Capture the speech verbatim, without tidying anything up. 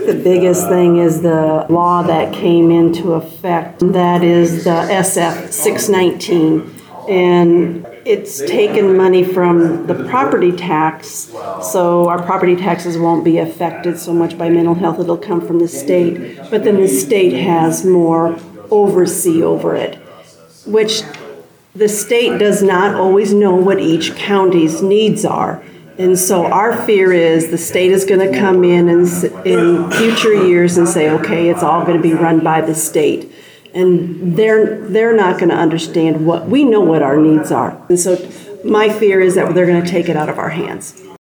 think the biggest thing is the law that came into effect. That is the S F six nineteen. And it's taken money from the property tax, so our property taxes won't be affected so much by mental health. It'll come from the state. But then the state has more oversee over it, which the state does not always know what each county's needs are. And so our fear is the state is going to come in and in future years and say, okay, it's all going to be run by the state. And they're they're not going to understand what we know what our needs are. And so my fear is that they're going to take it out of our hands.